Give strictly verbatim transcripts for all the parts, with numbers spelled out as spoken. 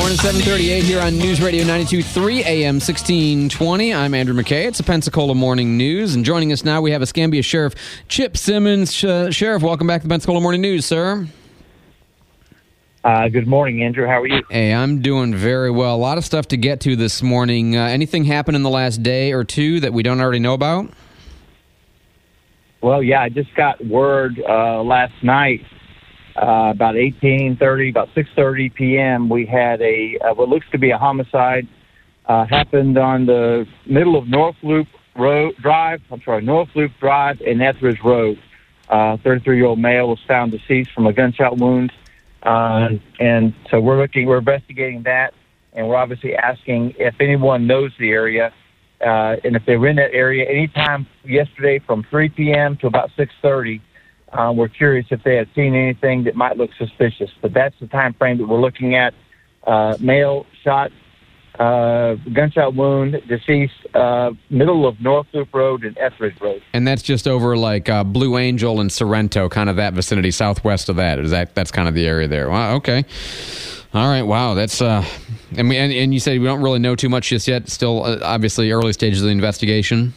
Morning, seven thirty-eight here on News Radio ninety-two point three A M sixteen twenty. I'm Andrew McKay. It's the Pensacola Morning News. And joining us now, we have Escambia Sheriff Chip Simmons. Sh- Sheriff, welcome back to the Pensacola Morning News, sir. Uh, good morning, Andrew. How are you? Hey, I'm doing very well. A lot of stuff to get to this morning. Uh, anything happened in the last day or two that we don't already know about? Well, yeah, I just got word uh, last night, uh, about eighteen thirty, about six thirty p.m., we had a uh, what looks to be a homicide uh, happened on the middle of North Loop Road Drive. I'm sorry, North Loop Drive and Etheridge Road. Uh, thirty-three-year-old male was found deceased from a gunshot wound, uh, and so we're looking, we're investigating that, and we're obviously asking if anyone knows the area. Uh, and if they were in that area anytime yesterday from three p.m. to about six thirty, um, we're curious if they had seen anything that might look suspicious. But that's the time frame that we're looking at. Uh, male shot, uh, gunshot wound, deceased, uh, middle of North Loop Road and Etheridge Road. And that's just over like uh, Blue Angel and Sorrento, kind of that vicinity, southwest of that. Is that that's kind of the area there? Wow, okay. All right, wow, that's uh, and we and, and you said we don't really know too much just yet. Still, uh, obviously, early stages of the investigation.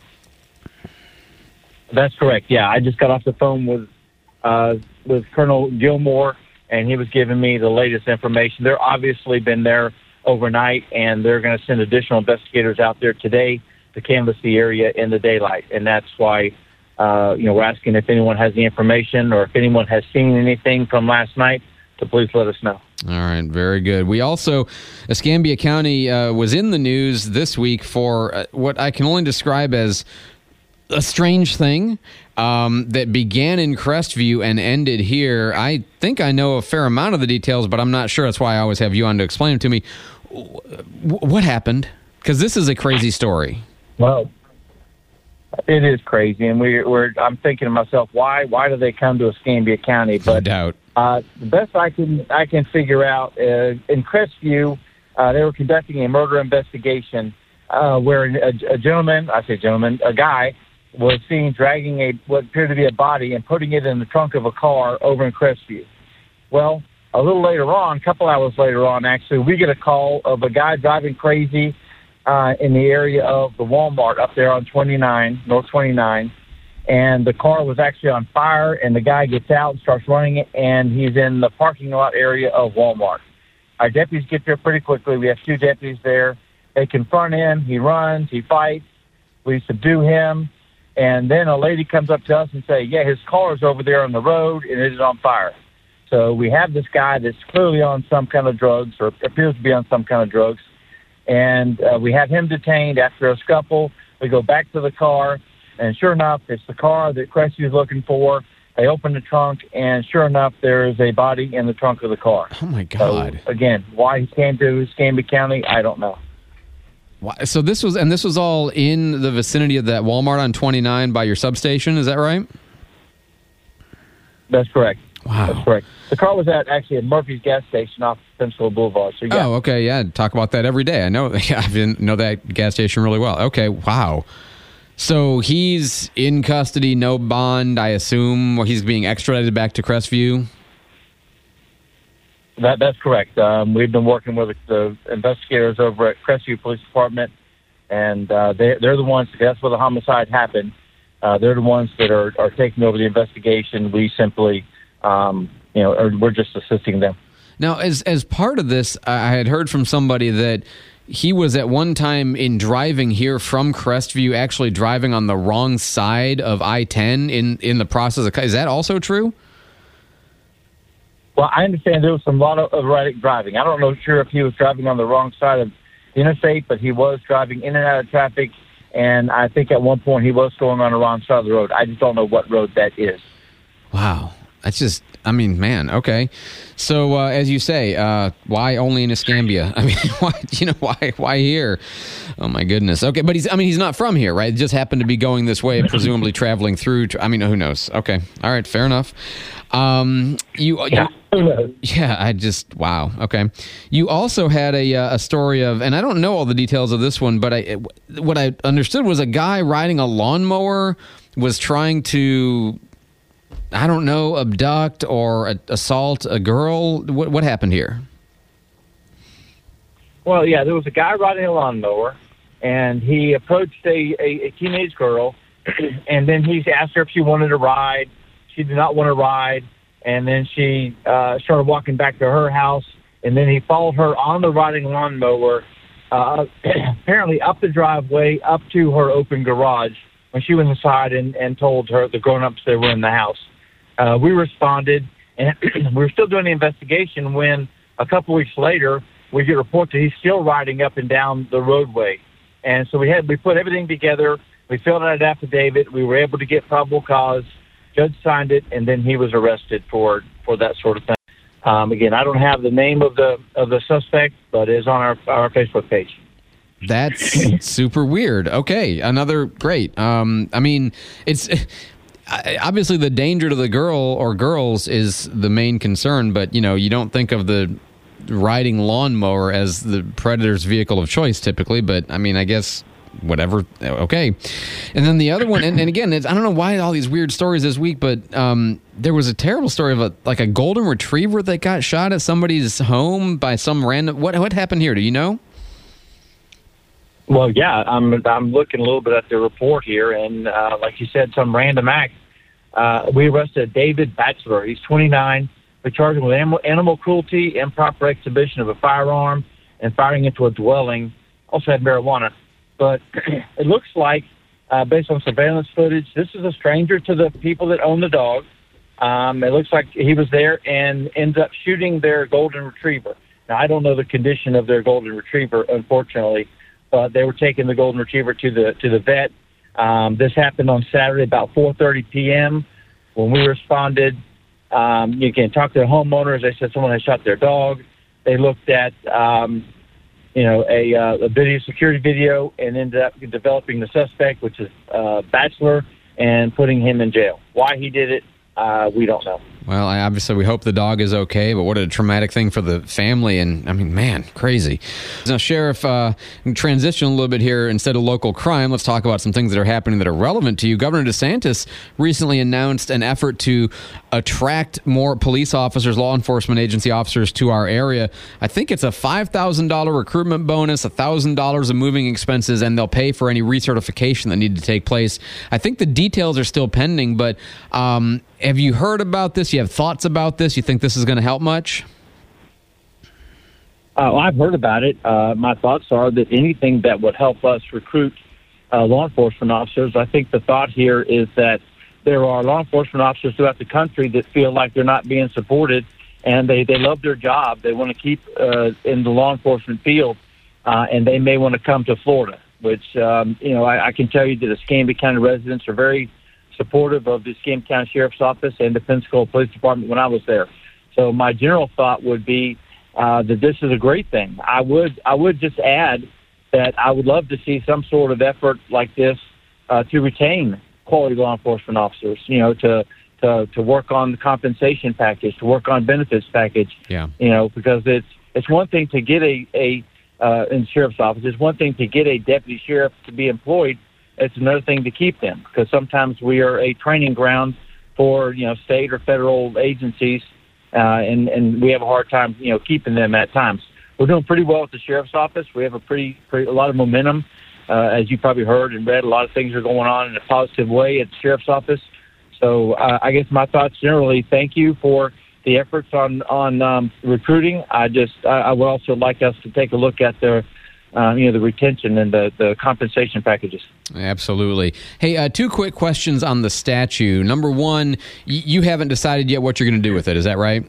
That's correct. Yeah, I just got off the phone with uh, with Colonel Gilmore, and he was giving me the latest information. They're obviously been there overnight, and they're going to send additional investigators out there today to canvass the area in the daylight, and that's why uh, you know we're asking if anyone has the information or if anyone has seen anything from last night. So please let us know. All right, very good. We also, Escambia County uh, was in the news this week for uh, what I can only describe as a strange thing um, that began in Crestview and ended here. I think I know a fair amount of the details, but I'm not sure. That's why I always have you on to explain them to me. W- what happened? Because this is a crazy story. Well, it is crazy, and we, we're. I'm thinking to myself, why? Why do they come to Escambia County? But No doubt. Uh, the best I can I can figure out uh, in Crestview, uh, they were conducting a murder investigation uh, where a, a gentleman, I say gentleman, a guy was seen dragging a what appeared to be a body and putting it in the trunk of a car over in Crestview. Well, a little later on, a couple hours later on, actually, we get a call of a guy driving crazy uh, in the area of the Walmart up there on twenty-nine, North twenty-nine. And the car was actually on fire, and the guy gets out and starts running it, and he's in the parking lot area of Walmart. Our deputies get there pretty quickly. We have two deputies there. They confront him. He runs. He fights. We subdue him. And then a lady comes up to us and say, yeah, his car is over there on the road, and it is on fire. So we have this guy that's clearly on some kind of drugs or appears to be on some kind of drugs. And uh, we have him detained after a scuffle. We go back to the car. And sure enough, it's the car that Crestview is looking for. They open the trunk, and sure enough, there is a body in the trunk of the car. Oh, my God. So, again, why he came to Escambia County, I don't know. So this was, and this was all in the vicinity of that Walmart on twenty-nine by your substation, is that right? That's correct. Wow. That's correct. The car was at actually at Murphy's gas station off Pensacola Boulevard. So, yeah. Oh, okay, yeah, talk about that every day. I know, I didn't know that gas station really well. Okay, wow. So he's in custody, no bond, I assume. He's being extradited back to Crestview? That, that's correct. Um, we've been working with the investigators over at Crestview Police Department, and uh, they, they're the ones, that's where the homicide happened. Uh, they're the ones that are, are taking over the investigation. We simply, um, you know, are, we're just assisting them. Now, as as part of this, I had heard from somebody that he was at one time in driving here from Crestview, actually driving on the wrong side of I ten in, in the process of... Is that also true? Well, I understand there was some lot of erratic driving. I don't know sure if he was driving on the wrong side of the interstate, but he was driving in and out of traffic, and I think at one point he was going on the wrong side of the road. I just don't know what road that is. Wow. That's just, I mean, man, okay. So, uh, as you say, uh, why only in Escambia? I mean, why, you know, why, why here? Oh my goodness. Okay, but he's, I mean, he's not from here, right? He just happened to be going this way, presumably traveling through. I mean, who knows? Okay, all right, fair enough. Um, you, Yeah. you yeah, I just, wow. Okay, you also had a uh, a story of, and I don't know all the details of this one, but I, what I understood was a guy riding a lawnmower was trying to, I don't know, abduct or assault a girl. What what happened here? Well, yeah, there was a guy riding a lawnmower, and he approached a, a, a teenage girl, and then he asked her if she wanted to ride. She did not want to ride, and then she uh, started walking back to her house, and then he followed her on the riding lawnmower, uh, apparently up the driveway, up to her open garage, when she went inside and, and told her, the grown-ups that were in the house. Uh, we responded, and we were still doing the investigation when a couple weeks later, we get a report that he's still riding up and down the roadway. And so we had we put everything together. We filled out an affidavit. We were able to get probable cause. Judge signed it, and then he was arrested for, for that sort of thing. Um, again, I don't have the name of the of the suspect, but it is on our our Facebook page. That's super weird. Okay, another great. Um, I mean, it's obviously the danger to the girl or girls is the main concern, but you know, you don't think of the riding lawnmower as the predator's vehicle of choice typically, but I mean, I guess whatever. Okay. And then the other one, and, and again, it's, I don't know why all these weird stories this week, but um, there was a terrible story of a like a golden retriever that got shot at somebody's home by some random. What what happened here? Do you know? Well, yeah, I'm I'm looking a little bit at the report here, and uh, like you said, some random act. Uh, we arrested David Batchelor. He's twenty-nine. We charged him with animal, animal cruelty, improper exhibition of a firearm, and firing into a dwelling. Also had marijuana. But it looks like, uh, based on surveillance footage, this is a stranger to the people that own the dog. Um, it looks like he was there and ended up shooting their golden retriever. Now, I don't know the condition of their golden retriever, unfortunately, but they were taking the golden retriever to the to the vet. Um, this happened on Saturday about four thirty p.m. When we responded, um, you can talk to the homeowners. They said someone had shot their dog. They looked at, um, you know, a, uh, a video security video and ended up developing the suspect, which is uh, Batchelor, and putting him in jail. Why he did it, uh, we don't know. Well, I obviously we hope the dog is okay, but what a traumatic thing for the family. And I mean, man, crazy. Now, Sheriff, uh, transition a little bit here. Instead of local crime, let's talk about some things that are happening that are relevant to you. Governor DeSantis recently announced an effort to attract more police officers, law enforcement agency officers to our area. I think it's a five thousand dollars recruitment bonus, one thousand dollars of moving expenses, and they'll pay for any recertification that need to take place. I think the details are still pending, but um, have you heard about this? You have thoughts about this? You think this is going to help much? Uh, I've heard about it. Uh, my thoughts are that anything that would help us recruit uh, law enforcement officers, I think the thought here is that there are law enforcement officers throughout the country that feel like they're not being supported, and they, they love their job. They want to keep uh, in the law enforcement field, uh, and they may want to come to Florida, which, um, you know, I, I can tell you that the Escambia County residents are very supportive of the Escambia County Sheriff's Office and the Pensacola Police Department when I was there. So my general thought would be uh, that this is a great thing. I would I would just add that I would love to see some sort of effort like this uh, to retain quality law enforcement officers, you know, to, to, to work on the compensation package, to work on benefits package, yeah. you know, because it's it's one thing to get a, a uh, in the sheriff's office, it's one thing to get a deputy sheriff to be employed. It's another thing to keep them, because sometimes we are a training ground for, you know, state or federal agencies, uh, and, and we have a hard time, you know, keeping them at times. We're doing pretty well at the sheriff's office. We have a pretty, pretty a lot of momentum. Uh, as you probably heard and read, a lot of things are going on in a positive way at the sheriff's office. So uh, I guess my thoughts generally, thank you for the efforts on, on um, recruiting. I just, I, I would also like us to take a look at the Uh, you know, the retention and the, the compensation packages. Absolutely. Hey, uh, two quick questions on the statue. Number one, y- you haven't decided yet what you're going to do with it. Is that right?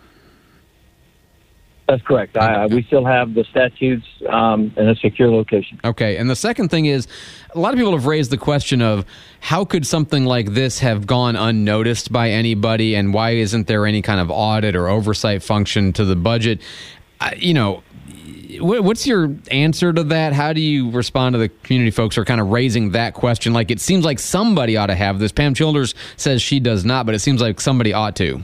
That's correct. Okay. I, we still have the statutes um, in a secure location. Okay. And the second thing is, a lot of people have raised the question of how could something like this have gone unnoticed by anybody, and why isn't there any kind of audit or oversight function to the budget? Uh, you know, what's your answer to that? How do you respond to the community folks who are kind of raising that question? Like, it seems like somebody ought to have this. Pam Childers says she does not, but it seems like somebody ought to.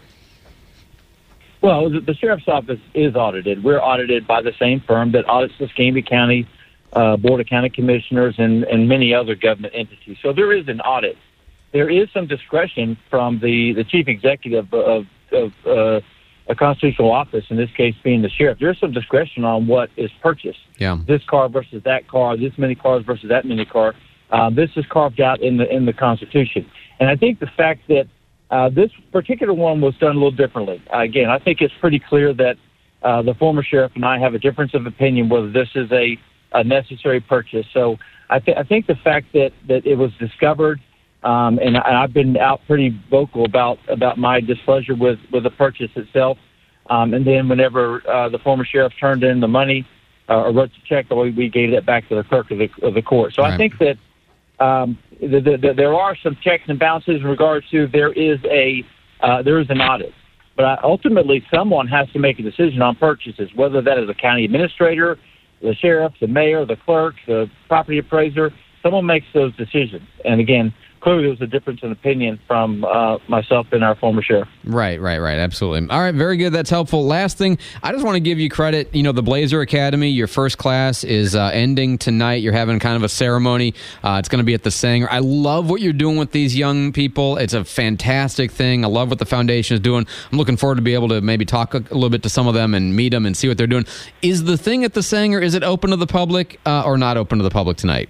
Well, the, the sheriff's office is audited. We're audited by the same firm that audits the Escambia County uh, Board of County Commissioners and, and many other government entities. So there is an audit. There is some discretion from the, the chief executive of, of uh, a constitutional office, in this case being the sheriff, there's some discretion on what is purchased. Yeah. This car versus that car, this many cars versus that many car. Uh, this is carved out in the in the Constitution. And I think the fact that uh, this particular one was done a little differently. Uh, again, I think it's pretty clear that uh, the former sheriff and I have a difference of opinion whether this is a, a necessary purchase. So I, th- I think the fact that, that it was discovered, Um, and, I, and I've been out pretty vocal about, about my displeasure with, with the purchase itself. Um, and then whenever uh, the former sheriff turned in the money uh, or wrote the check, we, we gave it back to the clerk of the, of the court. So right. I think that um, the, the, the, there are some checks and balances in regards to there is a uh, there is an audit. But I, ultimately, someone has to make a decision on purchases, whether that is a county administrator, the sheriff, the mayor, the clerk, the property appraiser. Someone makes those decisions. And again, clearly there was a difference in opinion from uh, myself and our former sheriff. Right, right, right. Absolutely. All right, very good. That's helpful. Last thing, I just want to give you credit. You know, the Blazer Academy, your first class is uh, ending tonight. You're having kind of a ceremony. Uh, it's going to be at the Sanger. I love what you're doing with these young people. It's a fantastic thing. I love what the foundation is doing. I'm looking forward to be able to maybe talk a, a little bit to some of them and meet them and see what they're doing. Is the thing at the Sanger, is it open to the public uh, or not open to the public tonight?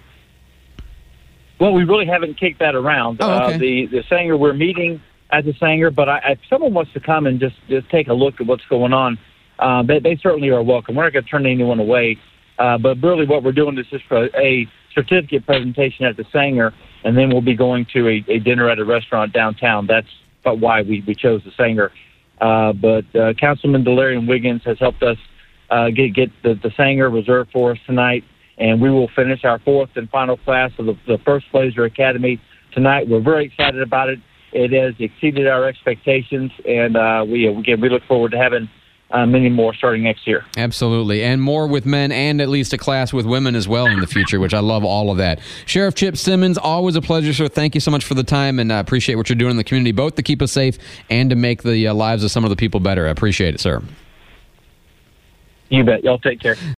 Well, we really haven't kicked that around. Oh, okay. uh, the the Sanger, we're meeting at the Sanger, but I, if someone wants to come and just, just take a look at what's going on, uh, they, they certainly are welcome. We're not going to turn anyone away. Uh, but really what we're doing is just for a certificate presentation at the Sanger, and then we'll be going to a, a dinner at a restaurant downtown. That's why we, we chose the Sanger. Uh, but uh, Councilman Delarian Wiggins has helped us uh, get, get the, the Sanger reserved for us tonight. And we will finish our fourth and final class of the, the first Blazer Academy tonight. We're very excited about it. It has exceeded our expectations, and uh, we again we look forward to having uh, many more starting next year. Absolutely, and more with men, and at least a class with women as well in the future, which I love all of that. Sheriff Chip Simmons, always a pleasure, sir. Thank you so much for the time, and I appreciate what you're doing in the community, both to keep us safe and to make the uh, lives of some of the people better. I appreciate it, sir. You bet. Y'all take care.